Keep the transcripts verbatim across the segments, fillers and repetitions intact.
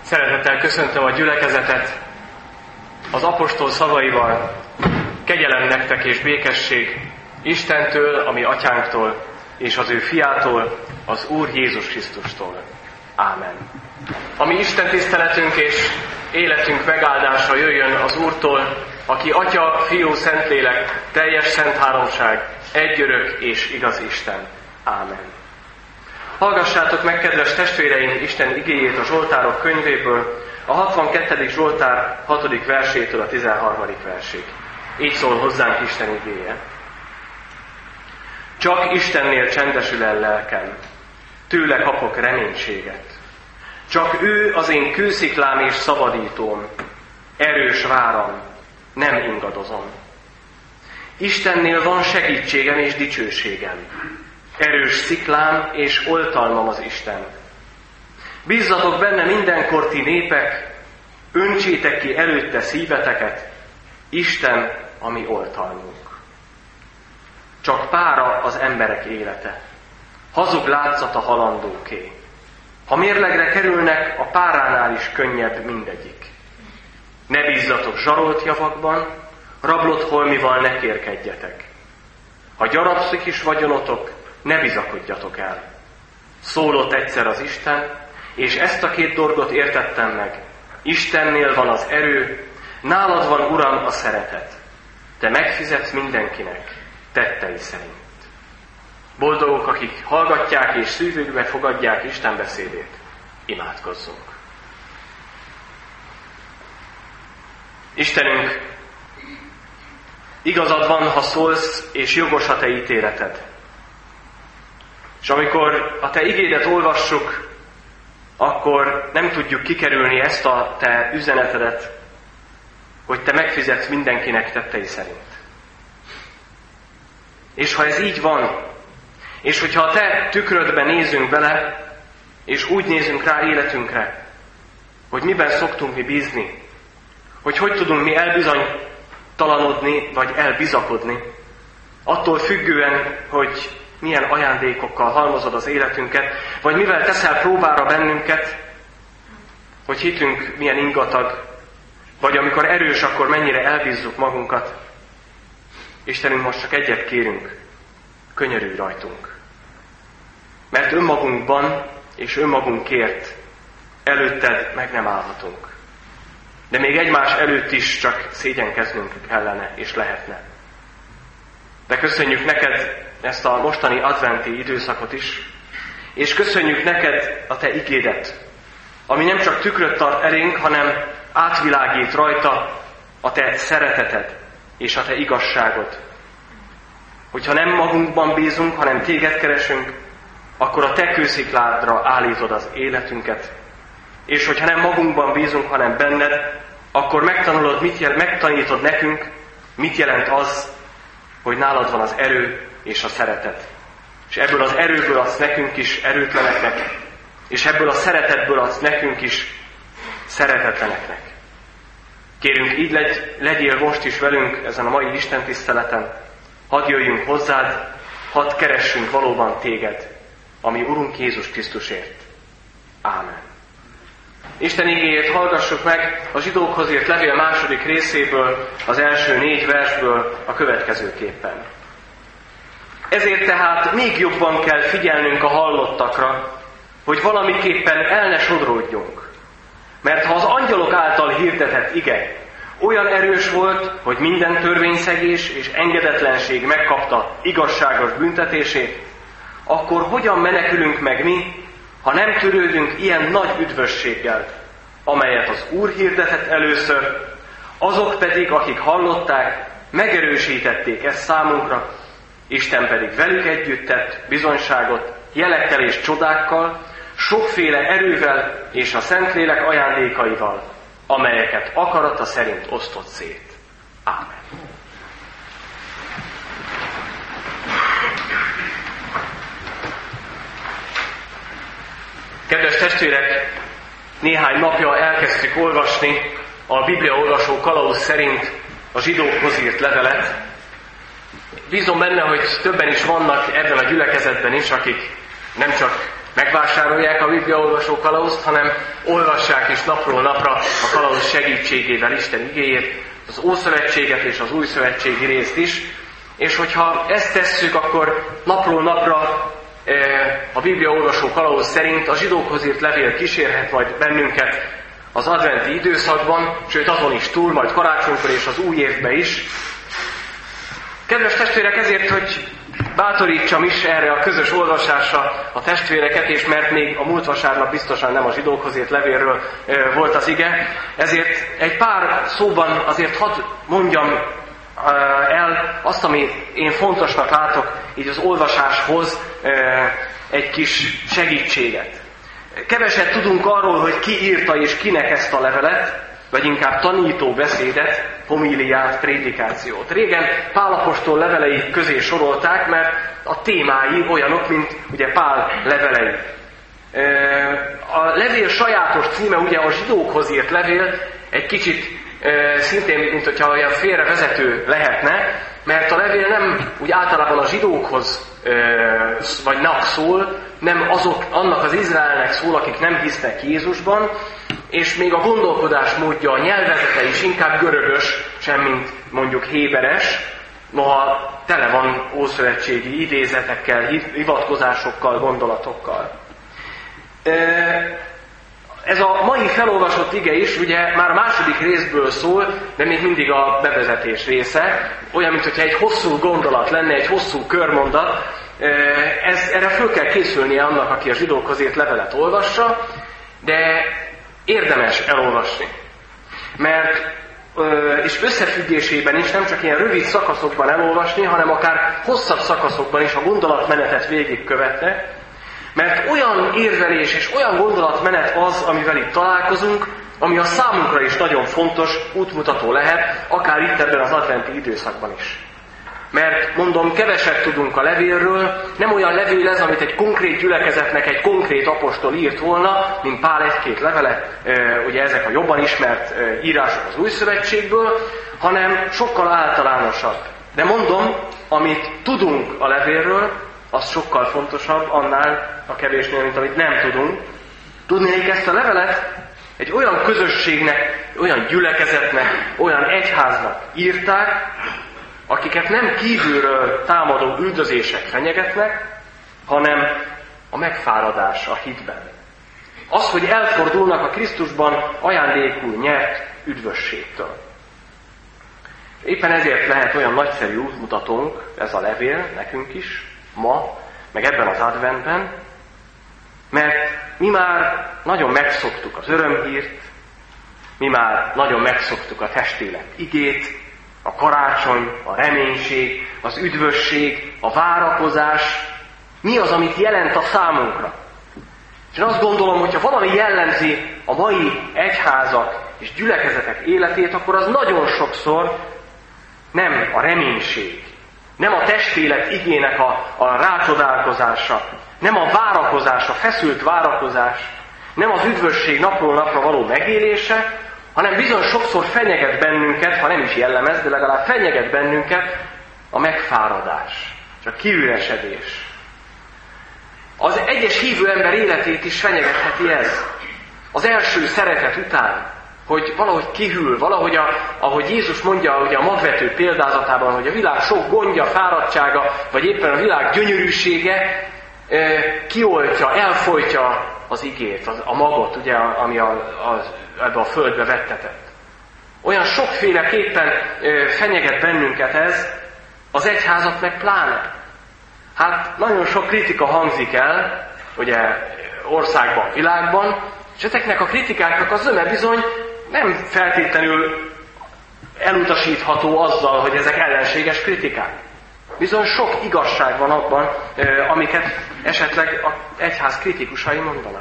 Szeretettel köszöntöm a gyülekezetet az apostol szavaival. Kegyelem nektek és békesség Istentől, a mi atyánktól, és az ő fiától, az Úr Jézus Krisztustól. Ámen. A mi Isten tiszteletünk és életünk megáldása jöjjön az Úrtól, aki Atya, Fiú, Szentlélek, teljes szent háromság, egy örök és igaz Isten. Ámen. Hallgassátok meg, kedves testvéreim, Isten igéjét a Zsoltárok könyvéből, a hatvankettedik Zsoltár hatodik versétől a tizenharmadik versig. Így szól hozzánk Isten igéje. Csak Istennél csendesül el lelkem, tőle kapok reménységet. Csak ő az én kősziklám és szabadítóm, erős váram, nem ingadozom. Istennél van segítségem és dicsőségem, erős sziklám és oltalmam az Isten. Bízzatok benne mindenkor ti népek, öntsétek ki előtte szíveteket, Isten a mi oltalmunk. Csak pára az emberek élete, hazug látszata halandóké. Ha mérlegre kerülnek, a páránál is könnyebb mindegyik. Ne bízzatok zsarolt javakban, rablott holmival ne kérkedjetek. Ha gyarapszik is vagyonotok, ne bizakodjatok el. Szólott egyszer az Isten, és ezt a két dolgot értettem meg. Istennél van az erő, nálad van, Uram, a szeretet. Te megfizetsz mindenkinek tettei szerint. Boldogok, akik hallgatják és szívükbe fogadják Isten beszédét. Imádkozzunk. Istenünk, igazad van, ha szólsz, és jogos a te ítéleted. És amikor a te igédet olvassuk, akkor nem tudjuk kikerülni ezt a te üzenetedet, hogy te megfizetsz mindenkinek tettei szerint. És ha ez így van, és hogyha a te tükrödben nézünk bele, és úgy nézünk rá életünkre, hogy miben szoktunk mi bízni, hogy hogy tudunk mi elbizonytalanodni, vagy elbizakodni, attól függően, hogy milyen ajándékokkal halmozod az életünket, vagy mivel teszel próbára bennünket, hogy hitünk milyen ingatag, vagy amikor erős, akkor mennyire elbízzuk magunkat. Istenünk, most csak egyet kérünk, könyörülj rajtunk. Mert önmagunkban és önmagunkért előtted meg nem állhatunk. De még egymás előtt is csak szégyenkeznünk kellene és lehetne. De köszönjük neked ezt a mostani adventi időszakot is, és köszönjük neked a te igédet, ami nem csak tükröt tart elénk, hanem átvilágít rajta a te szereteted és a te igazságod. Hogyha nem magunkban bízunk, hanem téged keresünk, akkor a te kőszikládra állítod az életünket. És hogyha nem magunkban bízunk, hanem benned, akkor megtanulod, mit jel- megtanítod nekünk, mit jelent az, hogy nálad van az erő és a szeretet. És ebből az erőből adsz nekünk is erőtleneknek, és ebből a szeretetből adsz nekünk is szeretetleneknek. Kérünk, így legy, legyél most is velünk ezen a mai Isten tiszteleten, hadd jöjjünk hozzád, hadd keressünk valóban téged, ami Urunk Jézus Krisztusért. Ámen. Isten igéjét hallgassuk meg a zsidókhoz írt levél második részéből, az első négy versből a következőképpen. Ezért tehát még jobban kell figyelnünk a hallottakra, hogy valamiképpen el ne sodródjunk. Mert ha az angyalok által hirdetett ige olyan erős volt, hogy minden törvényszegés és engedetlenség megkapta igazságos büntetését, akkor hogyan menekülünk meg mi, ha nem törődünk ilyen nagy üdvösséggel, amelyet az Úr hirdetett először, azok pedig, akik hallották, megerősítették ezt számunkra, Isten pedig velük együtt tett bizonyságot jelekkel és csodákkal, sokféle erővel és a Szentlélek ajándékaival, amelyeket akarata szerint osztott szét. Ámen. Kedves testvérek, néhány napja elkezdtük olvasni a bibliaolvasó kalauz szerint a zsidókhoz írt levelet. Bízom benne, hogy többen is vannak ebben a gyülekezetben is, akik nem csak megvásárolják a bibliaolvasó kalauzt, hanem olvassák is napról napra a kalauz segítségével Isten igéjét, az Ószövetséget és az Újszövetségi részt is. És hogyha ezt tesszük, akkor napról napra a bibliaolvasó kalauz szerint a zsidókhoz írt levél kísérhet majd bennünket az adventi időszakban, sőt azon is túl, majd karácsonykor és az új évben is. Kedves testvérek, ezért, hogy bátorítsam is erre a közös olvasásra a testvéreket, és mert még a múlt vasárnap biztosan nem a zsidókhoz írt levélről e, volt az ige, ezért egy pár szóban azért hadd mondjam e, el azt, amit én fontosnak látok így az olvasáshoz, e, egy kis segítséget. Keveset tudunk arról, hogy ki írta és kinek ezt a levelet, vagy inkább tanító beszédet, homíliát, prédikációt. Régen Pál apostol levelei közé sorolták, mert a témái olyanok, mint ugye Pál levelei. A levél sajátos címe ugye a zsidókhoz írt levél, egy kicsit szintén, mint hogyha olyan félrevezető lehetne, mert a levél nem úgy általában a zsidókhoz vagy nak szól, nem azok, annak az Izraelnek szól, akik nem hisznek Jézusban, és még a gondolkodás módja, a nyelvezete is inkább görögös, semmint mondjuk héberes, noha tele van ószövetségi idézetekkel, hivatkozásokkal, gondolatokkal. Ez a mai felolvasott ige is ugye már a második részből szól, de még mindig a bevezetés része. Olyan, mintha egy hosszú gondolat lenne, egy hosszú körmondat. Ez, erre föl kell készülnie annak, aki a zsidókhoz írt levelet olvassa, de érdemes elolvasni. Mert és összefüggésében is nem csak ilyen rövid szakaszokban elolvasni, hanem akár hosszabb szakaszokban is a gondolatmenetet végigkövetne, mert olyan érvelés és olyan gondolatmenet az, amivel itt találkozunk, ami a számunkra is nagyon fontos, útmutató lehet, akár itt ebben az adventi időszakban is. Mert mondom, keveset tudunk a levélről, nem olyan levél ez, amit egy konkrét gyülekezetnek egy konkrét apostol írt volna, mint Pál egy-két levele, ugye ezek a jobban ismert írások az Új Szövetségből, hanem sokkal általánosabb. De mondom, amit tudunk a levélről, az sokkal fontosabb annál a kevésnél, mint amit nem tudunk. Tudnék ezt a levelet egy olyan közösségnek, olyan gyülekezetnek, olyan egyháznak írták, akiket nem kívülről támadó üldözések fenyegetnek, hanem a megfáradás a hitben. Az, hogy elfordulnak a Krisztusban ajándékul nyert üdvösségtől. Éppen ezért lehet olyan nagyszerű útmutatónk ez a levél nekünk is, ma, meg ebben az adventben, mert mi már nagyon megszoktuk az örömhírt, mi már nagyon megszoktuk a testélet igét, a karácsony, a reménység, az üdvösség, a várakozás, mi az, amit jelent a számunkra. És én azt gondolom, hogyha valami jellemzi a mai egyházak és gyülekezetek életét, akkor az nagyon sokszor nem a reménység, nem a testélet igének a, a rácsodálkozása, nem a várakozás, a feszült várakozás, nem az üdvösség napról napra való megélése, hanem bizony sokszor fenyeget bennünket, ha nem is jellemez, de legalább fenyeget bennünket a megfáradás, és a kiüresedés. Az egyes hívő ember életét is fenyegetheti ez. Az első szeretet után, hogy valahogy kihűl, valahogy, a, ahogy Jézus mondja ugye a magvető példázatában, hogy a világ sok gondja, fáradtsága, vagy éppen a világ gyönyörűsége e, kioltja, elfolytja az igét, az, a magot, ugye, ami a, az, ebbe a földbe vettetett. Olyan sokféleképpen e, fenyeget bennünket ez, az egyházat meg pláne. Hát nagyon sok kritika hangzik el, ugye országban, világban, és ezeknek a kritikáknak az zöme bizony nem feltétlenül elutasítható azzal, hogy ezek ellenséges kritikák. Bizony sok igazság van abban, amiket esetleg az egyház kritikusai mondanak.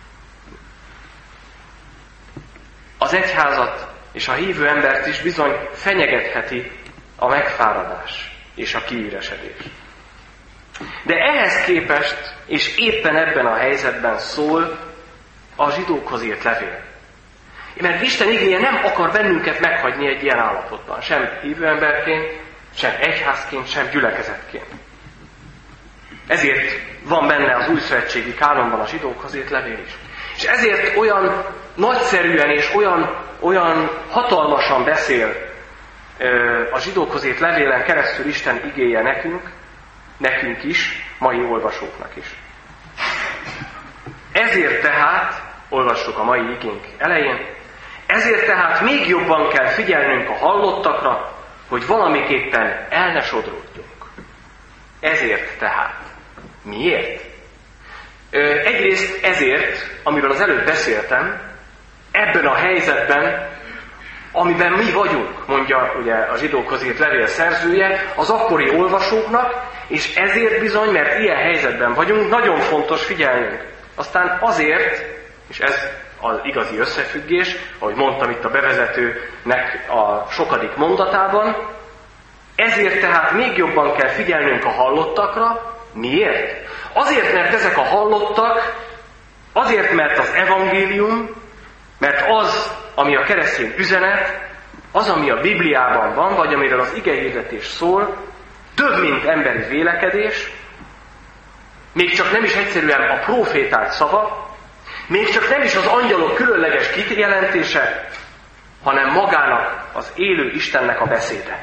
Az egyházat és a hívő embert is bizony fenyegetheti a megfáradás és a kiüresedés. De ehhez képest, és éppen ebben a helyzetben szól a zsidókhoz írt levél. Mert Isten igéje nem akar bennünket meghagyni egy ilyen állapotban, sem hívő emberként, sem egyházként, sem gyülekezetként. Ezért van benne az újszövetségi kánonban a zsidókhoz írt levél is. És ezért olyan nagyszerűen és olyan, olyan hatalmasan beszél a zsidókhoz írt levélen keresztül Isten igéje nekünk, nekünk is, mai olvasóknak is. Ezért tehát, olvassuk a mai igénk elején, ezért tehát még jobban kell figyelnünk a hallottakra, hogy valamiképpen el ne sodródjunk. Ezért tehát. Miért? Egyrészt ezért, amiről az előbb beszéltem, ebben a helyzetben, amiben mi vagyunk, mondja ugye a zsidókhoz írt levél szerzője, az akkori olvasóknak, és ezért bizony, mert ilyen helyzetben vagyunk, nagyon fontos figyelnünk. Aztán azért, és ez az igazi összefüggés, ahogy mondtam itt a bevezetőnek a sokadik mondatában, ezért tehát még jobban kell figyelnünk a hallottakra. Miért? Azért, mert ezek a hallottak, azért, mert az evangélium, mert az, ami a keresztény üzenet, az, ami a Bibliában van, vagy amiről az igehirdetés szól, több, mint emberi vélekedés, még csak nem is egyszerűen a próféták szava, még csak nem is az angyalok különleges kijelentése, hanem magának az élő Istennek a beszéde.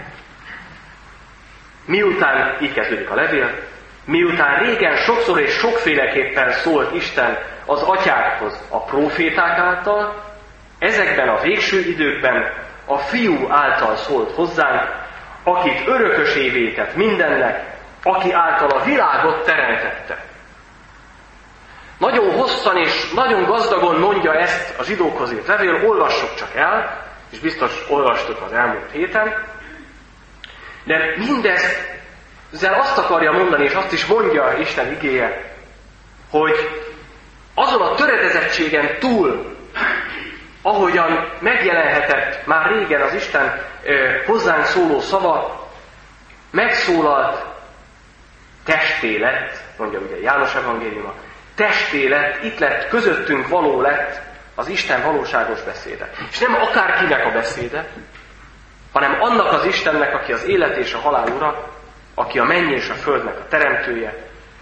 Miután, így kezdődik a levél, miután régen sokszor és sokféleképpen szólt Isten az atyákhoz a próféták által, ezekben a végső időkben a Fiú által szólt hozzánk, akit örökösévé tett mindennek, aki által a világot teremtette. Nagyon hosszan és nagyon gazdagon mondja ezt a zsidókhoz írt levél, olvassuk csak el, és biztos olvastuk az elmúlt héten, de mindezt ezzel azt akarja mondani, és azt is mondja Isten igéje, hogy azon a töredezettségen túl, ahogyan megjelenhetett már régen az Isten eh, hozzánk szóló szava, megszólalt, testé lett, mondja ugye János evangéliuma, testé lett, itt lett, közöttünk való lett az Isten valóságos beszéde. És nem akárkinek a beszéde, hanem annak az Istennek, aki az élet és a halál ura, aki a menny és a földnek a teremtője.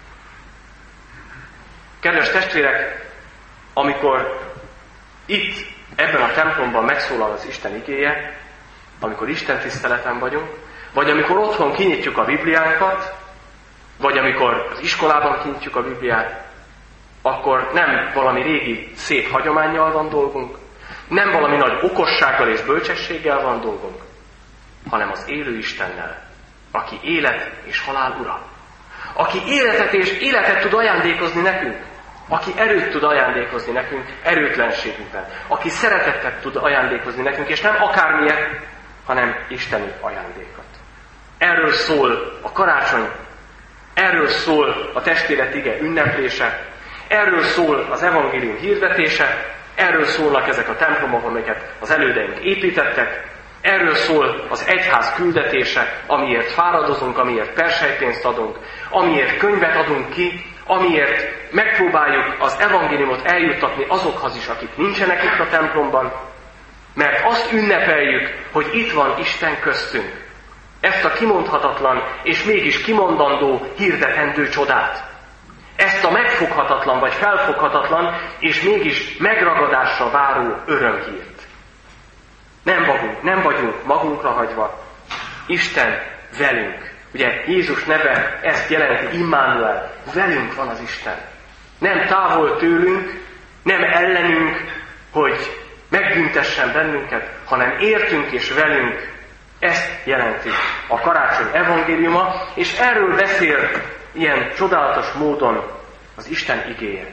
Kedves testvérek, amikor itt, ebben a templomban megszólal az Isten igéje, amikor Isten tiszteleten vagyunk, vagy amikor otthon kinyitjuk a Bibliánkat, vagy amikor az iskolában kinyitjuk a Bibliát, akkor nem valami régi szép hagyománnyal van dolgunk, nem valami nagy okossággal és bölcsességgel van dolgunk, hanem az élő Istennel, aki élet és halál ura. Aki életet és életet tud ajándékozni nekünk. Aki erőt tud ajándékozni nekünk erőtlenségünkben. Aki szeretetet tud ajándékozni nekünk, és nem akármilyet, hanem isteni ajándékot. Erről szól a karácsony, erről szól a testvélet ige ünneplése, erről szól az evangélium hirdetése, erről szólnak ezek a templomok, amiket az elődeink építettek, erről szól az egyház küldetése, amiért fáradozunk, amiért persejpénzt adunk, amiért könyvet adunk ki, amiért megpróbáljuk az evangéliumot eljuttatni azokhoz is, akik nincsenek itt a templomban, mert azt ünnepeljük, hogy itt van Isten köztünk. Ezt a kimondhatatlan és mégis kimondandó, hirdetendő csodát. Ezt a megfoghatatlan vagy felfoghatatlan és mégis megragadásra váró örömhírt. Nem vagyunk, nem vagyunk magunkra hagyva. Isten velünk. Ugye Jézus neve ezt jelenti, Immanuel. Velünk van az Isten. Nem távol tőlünk, nem ellenünk, hogy megbüntessen bennünket, hanem értünk és velünk. Ezt jelenti a karácsony evangéliuma, és erről beszél ilyen csodálatos módon az Isten igéje.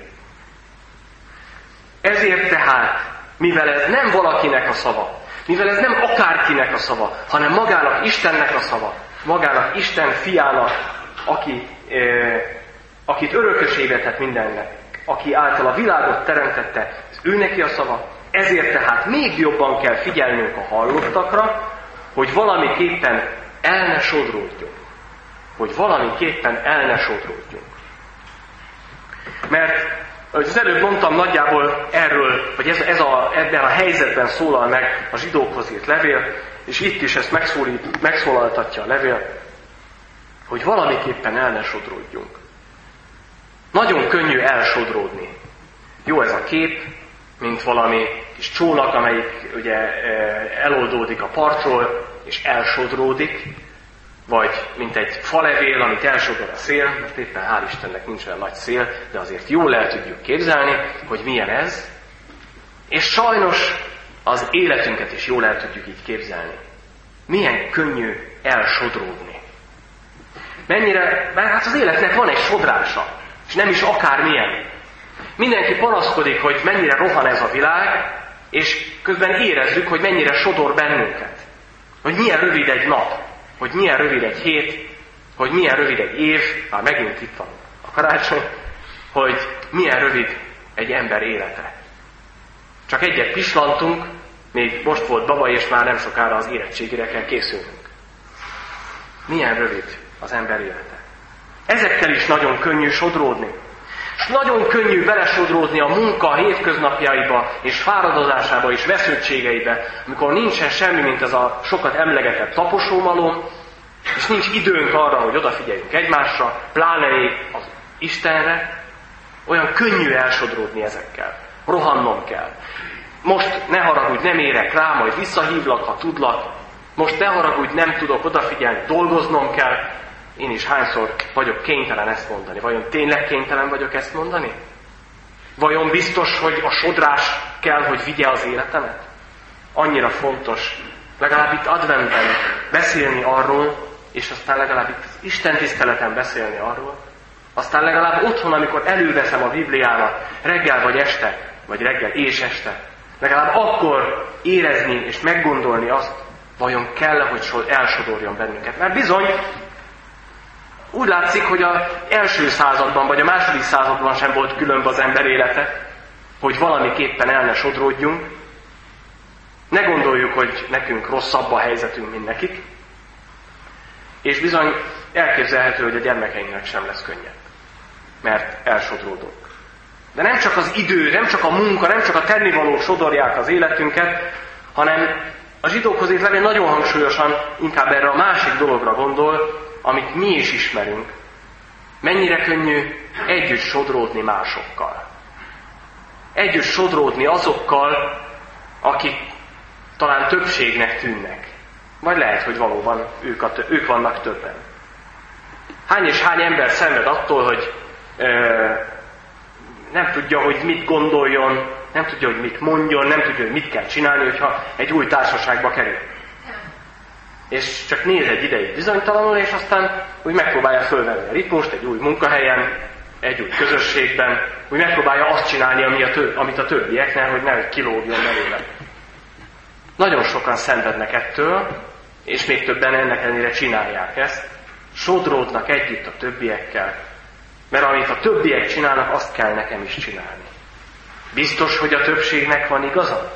Ezért tehát, mivel ez nem valakinek a szava, mivel ez nem akárkinek a szava, hanem magának Istennek a szava, magának Isten fiának, aki, eh, akit örökösévé tett mindennek, aki által a világot teremtette, ez ő neki a szava, ezért tehát még jobban kell figyelnünk a hallottakra, hogy valamiképpen el ne sodródjunk. Hogy valamiképpen el ne sodródjunk. Mert, ahogy az előbb mondtam, nagyjából erről, vagy ez, ez a, ebben a helyzetben szólal meg a zsidókhoz írt levél, és itt is ezt megszólít, megszólaltatja a levél, hogy valamiképpen el ne sodródjunk. Nagyon könnyű elsodródni. Jó ez a kép, mint valami kis csónak, amelyik ugye eloldódik a partról, és elsodródik, vagy mint egy falevél, amit elsodor a szél, mert éppen hál' Istennek nincs olyan nagy szél, de azért jól el tudjuk képzelni, hogy milyen ez. És sajnos az életünket is jól el tudjuk így képzelni. Milyen könnyű elsodródni. Mennyire, mert hát az életnek van egy sodrása, és nem is akármilyen. Mindenki panaszkodik, hogy mennyire rohan ez a világ, és közben érezzük, hogy mennyire sodor bennünket. Hogy milyen rövid egy nap, hogy milyen rövid egy hét, hogy milyen rövid egy év, már megint itt van a karácsony, hogy milyen rövid egy ember élete. Csak egyet pislantunk, még most volt baba, és már nem sokára az érettségére kell készülnünk. Milyen rövid az ember élete. Ezekkel is nagyon könnyű sodródni. És nagyon könnyű belesodródni a munka hétköznapjaiba, és fáradozásába, és veszültségeibe, amikor nincsen semmi, mint ez a sokat emlegetett taposómalom, és nincs időnk arra, hogy odafigyeljünk egymásra, pláne még az Istenre, olyan könnyű elsodródni ezekkel. Rohannom kell. Most ne haragudj, nem érek rá, majd visszahívlak, ha tudlak. Most ne haragudj, nem tudok odafigyelni, dolgoznom kell. Én is hányszor vagyok kénytelen ezt mondani. Vajon tényleg kénytelen vagyok ezt mondani? Vajon biztos, hogy a sodrás kell, hogy vigye az életemet? Annyira fontos, legalább itt adventben beszélni arról, és aztán legalább itt Isten tiszteleten beszélni arról, aztán legalább otthon, amikor előveszem a Bibliámat, reggel vagy este, vagy reggel és este, legalább akkor érezni és meggondolni azt, vajon kell, hogy elsodorjon bennünket. Mert bizony, úgy látszik, hogy az első században, vagy a második században sem volt különb az ember élete, hogy valamiképpen el ne sodródjunk. Ne gondoljuk, hogy nekünk rosszabb a helyzetünk, mint nekik. És bizony elképzelhető, hogy a gyermekeinknek sem lesz könnyebb, mert elsodródunk. De nem csak az idő, nem csak a munka, nem csak a tennivaló sodorják az életünket, hanem a zsidókhoz írt levél nagyon hangsúlyosan inkább erre a másik dologra gondol, amit mi is ismerünk. Mennyire könnyű együtt sodródni másokkal. Együtt sodródni azokkal, akik talán többségnek tűnnek. Vagy lehet, hogy valóban ők, a, ők vannak többen. Hány és hány ember szenved attól, hogy ö, nem tudja, hogy mit gondoljon, nem tudja, hogy mit mondjon, nem tudja, hogy mit kell csinálni, hogyha egy új társaságba kerül. És csak néz egy ideig bizonytalanul, és aztán úgy megpróbálja fölvenni a ritmust egy új munkahelyen, egy új közösségben, úgy megpróbálja azt csinálni, ami a több, amit a többieknek, hogy nehogy kilógjon belőle. Nagyon sokan szenvednek ettől, és még többen ennek ellenére csinálják ezt, sodródnak együtt a többiekkel, mert amit a többiek csinálnak, azt kell nekem is csinálni. Biztos, hogy a többségnek van igaza?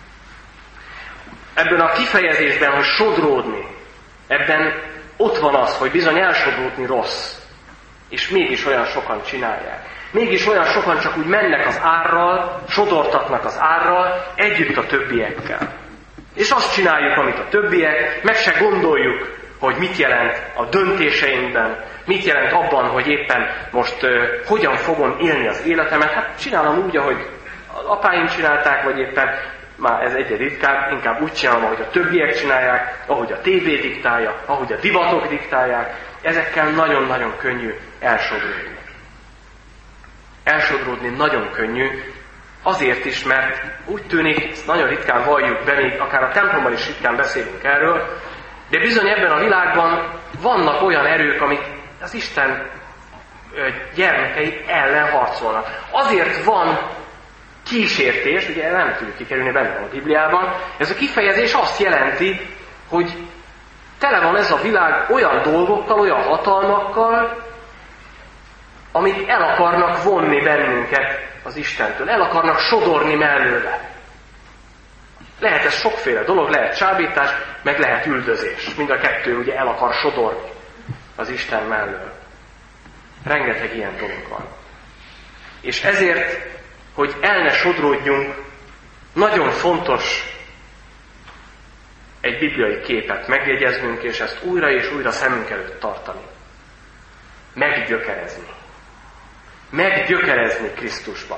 Ebben a kifejezésben, hogy sodródni, ebben ott van az, hogy bizony elsodródni rossz, és mégis olyan sokan csinálják. Mégis olyan sokan csak úgy mennek az árral, sodortatnak az árral, együtt a többiekkel. És azt csináljuk, amit a többiek, meg se gondoljuk, hogy mit jelent a döntéseinkben, mit jelent abban, hogy éppen most uh, hogyan fogom élni az életemet. Hát csinálom úgy, ahogy az apáim csinálták, vagy éppen már ez egyre ritkább, inkább úgy csinálom, ahogy a többiek csinálják, ahogy a tévé diktálja, ahogy a divatok diktálják. Ezekkel nagyon-nagyon könnyű elsodródni. Elsodródni nagyon könnyű, azért is, mert úgy tűnik, ezt nagyon ritkán valljuk be, még akár a templomban is ritkán beszélünk erről, de bizony ebben a világban vannak olyan erők, amik az Isten gyermekei ellen harcolnak. Azért van kísértés, ugye nem tudjuk kikerülni benne a Bibliában, ez a kifejezés azt jelenti, hogy tele van ez a világ olyan dolgokkal, olyan hatalmakkal, amik el akarnak vonni bennünket az Istentől, el akarnak sodorni mellőle. Lehet ez sokféle dolog, lehet csábítás, meg lehet üldözés. Mind a kettő ugye el akar sodorni az Isten mellől. Rengeteg ilyen dolog van. És ezért, hogy el ne sodródjunk, nagyon fontos egy bibliai képet megjegyeznünk, és ezt újra és újra szemünk előtt tartani. Meggyökerezni. meggyökerezni Krisztusban.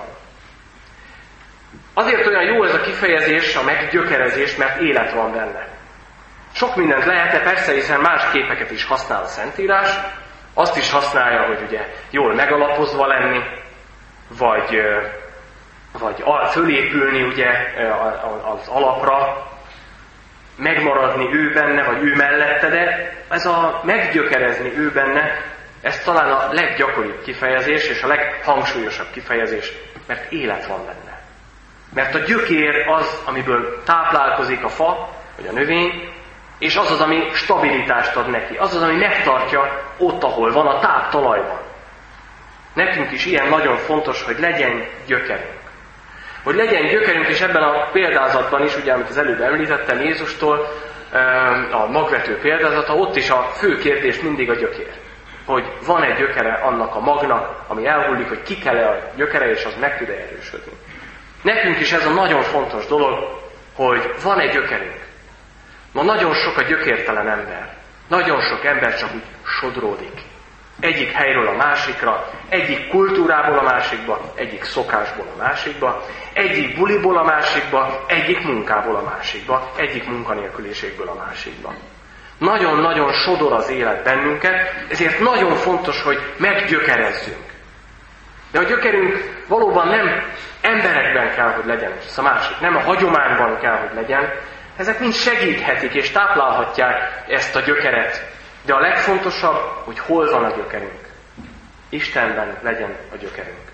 Azért olyan jó ez a kifejezés, a meggyökerezés, mert élet van benne. Sok mindent lehetne, persze, hiszen más képeket is használ a Szentírás. Azt is használja, hogy ugye jól megalapozva lenni, vagy, vagy fölépülni ugye az alapra, megmaradni ő benne, vagy ő mellette, de ez a meggyökerezni ő benne, ez talán a leggyakoribb kifejezés, és a leghangsúlyosabb kifejezés, mert élet van benne. Mert a gyökér az, amiből táplálkozik a fa, vagy a növény, és az az, ami stabilitást ad neki. Az az, ami megtartja ott, ahol van, a táptalajban. Nekünk is ilyen nagyon fontos, hogy legyen gyökerünk. Hogy legyen gyökerünk, és ebben a példázatban is, ugye, amit az előbb említettem Jézustól, a magvető példázata, ott is a fő kérdés mindig a gyökér. Hogy van egy gyökere annak a magnak, ami elhullik, hogy ki kell-e a gyökere, és az meg tud-e erősödni. Nekünk is ez a nagyon fontos dolog, hogy van egy gyökerünk. Ma nagyon sok a gyökértelen ember. Nagyon sok ember csak úgy sodródik. Egyik helyről a másikra, egyik kultúrából a másikba, egyik szokásból a másikba, egyik buliból a másikba, egyik munkából a másikba, egyik munkanélküliségből a másikba. Nagyon-nagyon sodor az élet bennünket, ezért nagyon fontos, hogy meggyökerezzünk. De a gyökerünk valóban nem emberekben kell, hogy legyen, ez a másik, nem a hagyományban kell, hogy legyen. Ezek mind segíthetik és táplálhatják ezt a gyökeret. De a legfontosabb, hogy hol van a gyökerünk. Istenben legyen a gyökerünk.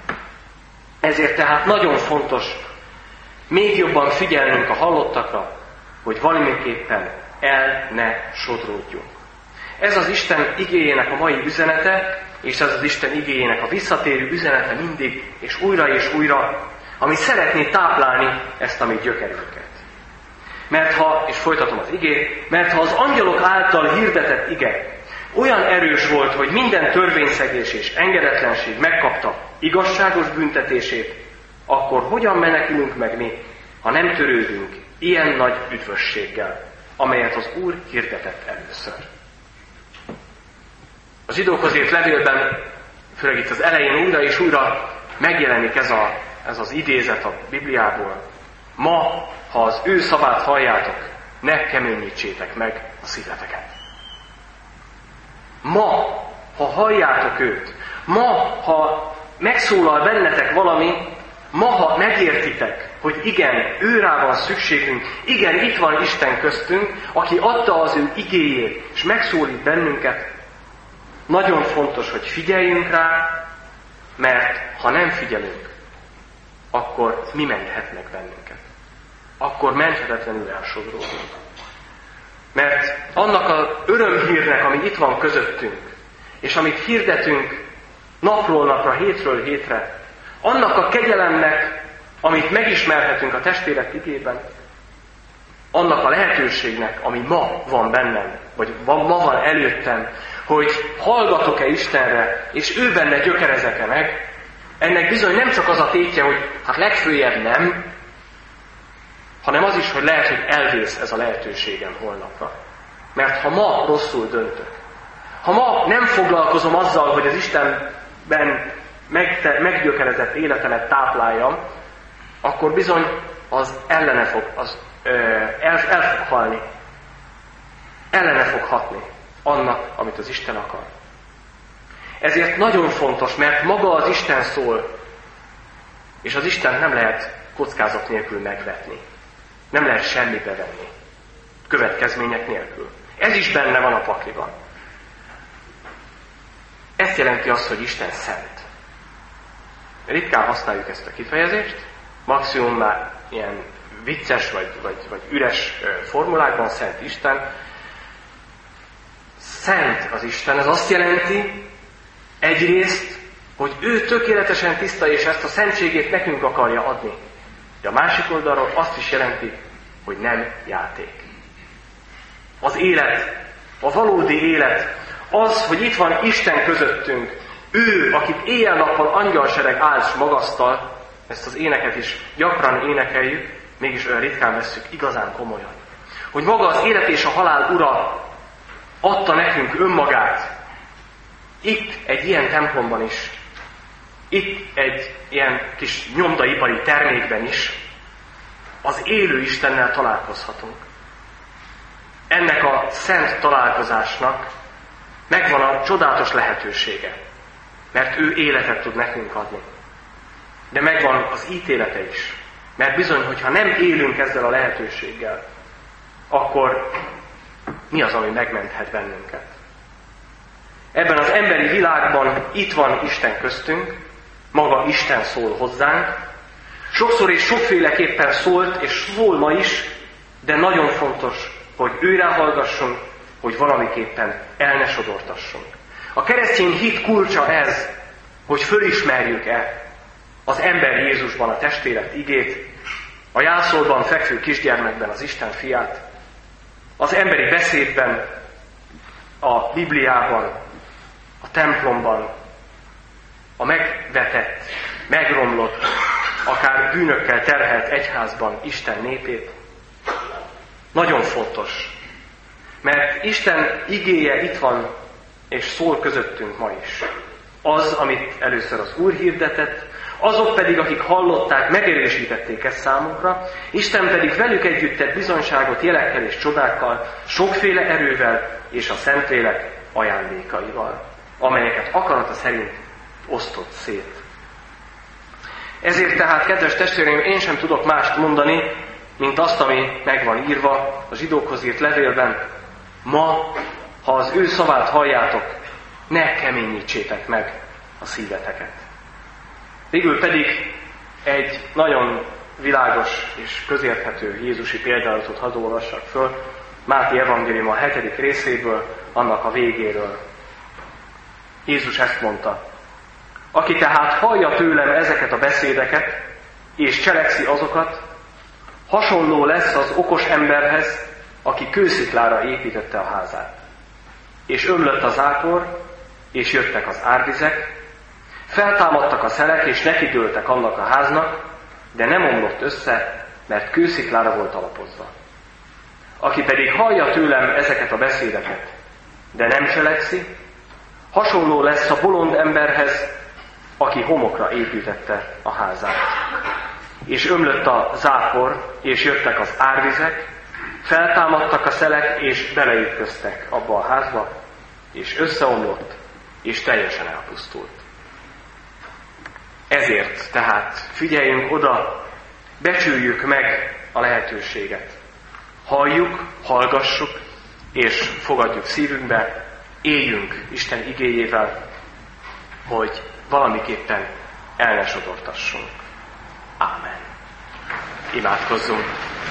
Ezért tehát nagyon fontos még jobban figyelnünk a hallottakra, hogy valamiképpen el ne sodródjunk. Ez az Isten igéjének a mai üzenete, és ez az Isten igéjének a visszatérő üzenete mindig, és újra és újra, ami szeretné táplálni ezt a mi gyökerünket. Mert ha, és folytatom az igét, mert ha az angyalok által hirdetett ige olyan erős volt, hogy minden törvényszegés és engedetlenség megkapta igazságos büntetését, akkor hogyan menekülünk meg mi, ha nem törődünk ilyen nagy üdvösséggel, amelyet az Úr hirdetett először. A zsidókhoz írt levélben, főleg itt az elején újra és újra megjelenik ez, a, ez az idézet a Bibliából. Ma, ha az ő szavát halljátok, ne keményítsétek meg a szíveteket. Ma, ha halljátok őt, ma, ha megszólal bennetek valami, ma, ha megértitek, hogy igen, őrá van szükségünk, igen, itt van Isten köztünk, aki adta az ő igéjét, és megszólít bennünket, nagyon fontos, hogy figyeljünk rá, mert ha nem figyelünk, akkor mi menthetnek bennünket. Akkor menthetetlenül elsodródunk. Mert annak az örömhírnek, ami itt van közöttünk, és amit hirdetünk napról napra, hétről hétre, annak a kegyelemnek, amit megismerhetünk a testvérek igében, annak a lehetőségnek, ami ma van bennem, vagy ma van előttem, hogy hallgatok-e Istenre, és ő benne gyökerezek-e meg, ennek bizony nem csak az a tétje, hogy hát legfőjebb nem, hanem az is, hogy lehet, hogy elvész ez a lehetőségem holnapra. Mert ha ma rosszul döntök, ha ma nem foglalkozom azzal, hogy az Istenben meggyökerezett életemet tápláljam, akkor bizony az ellene fog, az, ö, el, el fog halni. Ellene fog hatni annak, amit az Isten akar. Ezért nagyon fontos, mert maga az Isten szól, és az Isten nem lehet kockázat nélkül megvetni. Nem lehet semmibe venni. Következmények nélkül. Ez is benne van a pakliban. Ezt jelenti azt, hogy Isten szent. Ritkán használjuk ezt a kifejezést, maximum már ilyen vicces vagy, vagy, vagy üres formulákban szent Isten. Szent az Isten, ez azt jelenti, egyrészt, hogy ő tökéletesen tiszta, és ezt a szentségét nekünk akarja adni. De a másik oldalról azt is jelenti, hogy nem játék. Az élet, a valódi élet, az, hogy itt van Isten közöttünk, ő, akit éjjel-nappal angyalsereg áld magasztal, ezt az éneket is gyakran énekeljük, mégis olyan ritkán vesszük igazán komolyan. Hogy maga az élet és a halál ura adta nekünk önmagát, itt egy ilyen templomban is, itt egy ilyen kis nyomdaipari termékben is az élő Istennel találkozhatunk. Ennek a szent találkozásnak megvan a csodálatos lehetősége, mert ő életet tud nekünk adni. De megvan az ítélete is, mert bizony, hogyha nem élünk ezzel a lehetőséggel, akkor mi az, ami megmenthet bennünket? Ebben az emberi világban itt van Isten köztünk, maga Isten szól hozzánk, sokszor és sokféleképpen szólt, és szól ma is, de nagyon fontos, hogy őre hallgassunk, hogy valamiképpen el ne sodortassunk. A keresztény hit kulcsa ez, hogy fölismerjük-e az ember Jézusban a testélet igét, a jászolban fekvő kisgyermekben az Isten fiát, az emberi beszédben, a Bibliában, a templomban, a megvetett, megromlott, akár bűnökkel terhelt egyházban Isten népét. Nagyon fontos, mert Isten igéje itt van, és szól közöttünk ma is. Az, amit először az Úr hirdetett, azok pedig, akik hallották, megerősítették ezt számukra, Isten pedig velük együtt tett bizonyságot jelekkel és csodákkal, sokféle erővel és a Szentlélek ajándékaival, amelyeket akarata szerint osztott szét. Ezért tehát, kedves testvéreim, én sem tudok mást mondani, mint azt, ami meg van írva a zsidókhoz írt levélben. Ma, ha az ő szavát halljátok, ne keményítsétek meg a szíveteket. Végül pedig egy nagyon világos és közérthető jézusi példálatot hadd olvassak föl, Máté evangélium a hetedik részéből, annak a végéről. Jézus ezt mondta: aki tehát hallja tőlem ezeket a beszédeket, és cselekszi azokat, hasonló lesz az okos emberhez, aki kősziklára építette a házát. És ömlött a zápor, és jöttek az árvizek, feltámadtak a szelek, és nekidőltek annak a háznak, de nem omlott össze, mert kősziklára volt alapozva. Aki pedig hallja tőlem ezeket a beszédeket, de nem cselekszi, hasonló lesz a bolond emberhez, aki homokra építette a házát. És ömlött a zápor, és jöttek az árvizek, feltámadtak a szelek, és beleütköztek abba a házba, és összeomlott, és teljesen elpusztult. Ezért tehát figyeljünk oda, becsüljük meg a lehetőséget. Halljuk, hallgassuk, és fogadjuk szívünkbe, éljünk Isten igéjével, hogy valamiképpen el ne sodortassunk. Ámen. Imádkozzunk.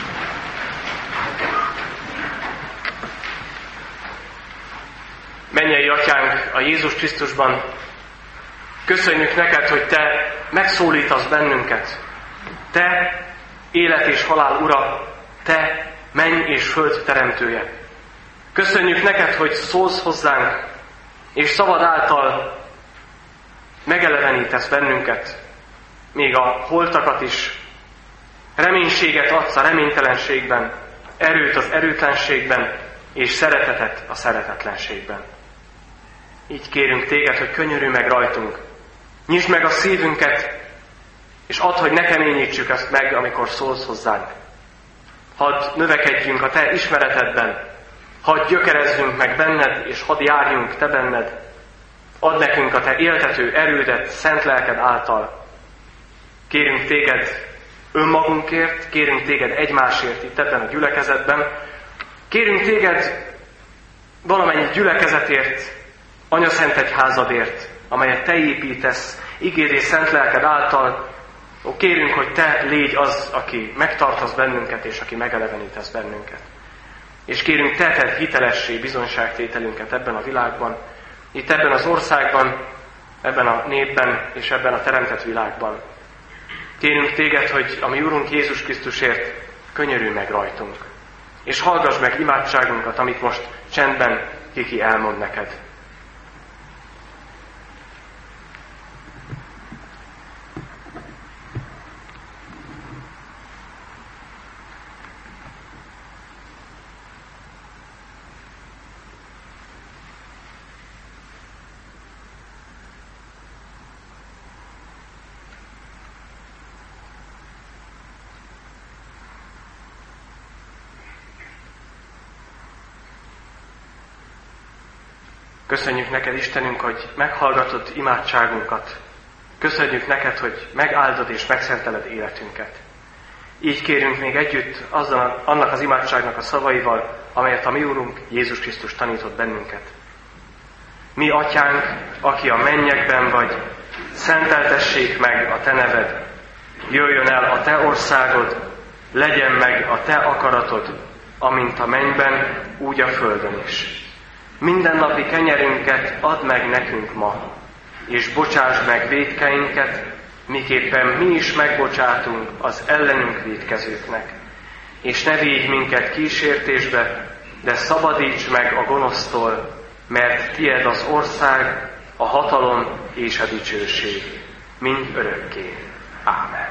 Mennyei Atyánk a Jézus Krisztusban, köszönjük neked, hogy Te megszólítasz bennünket. Te, élet és halál Ura, Te, menny és föld teremtője. Köszönjük neked, hogy szólsz hozzánk, és szavad által megelevenítesz bennünket, még a holtakat is. Reménységet adsz a reménytelenségben, erőt az erőtlenségben, és szeretetet a szeretetlenségben. Így kérünk téged, hogy könyörülj meg rajtunk. Nyisd meg a szívünket, és add, hogy ne keményítsük ezt meg, amikor szólsz hozzánk. Hadd növekedjünk a te ismeretedben, hadd gyökerezzünk meg benned, és hadd járjunk te benned. Add nekünk a te éltető erődet szent lelked által. Kérünk téged önmagunkért, kérünk téged egymásért itt ebben a gyülekezetben. Kérünk téged valamennyi gyülekezetért, Anyaszent Egyházadért, amelyet te építesz, igéd és szent lelked által. Ó, kérünk, hogy te légy az, aki megtartasz bennünket, és aki megelevenítesz bennünket. És kérünk, te tedd hitelessé bizonyságtételünket ebben a világban, itt ebben az országban, ebben a népben, és ebben a teremtett világban. Kérünk téged, hogy a mi Urunk Jézus Krisztusért könyörülj meg rajtunk. És hallgass meg imádságunkat, amit most csendben Kiki elmond neked. Köszönjük neked, Istenünk, hogy meghallgatod imádságunkat. Köszönjük neked, hogy megáldod és megszenteled életünket. Így kérünk még együtt azzal, annak az imádságnak a szavaival, amelyet a mi Úrunk Jézus Krisztus tanított bennünket. Mi, Atyánk, aki a mennyekben vagy, szenteltessék meg a te neved. Jöjjön el a te országod, legyen meg a te akaratod, amint a mennyben, úgy a földön is. Mindennapi kenyerünket add meg nekünk ma, és bocsásd meg vétkeinket, miképpen mi is megbocsátunk az ellenünk vétkezőknek. És ne védj minket kísértésbe, de szabadíts meg a gonosztól, mert tied az ország, a hatalom és a dicsőség, mind örökké. Ámen.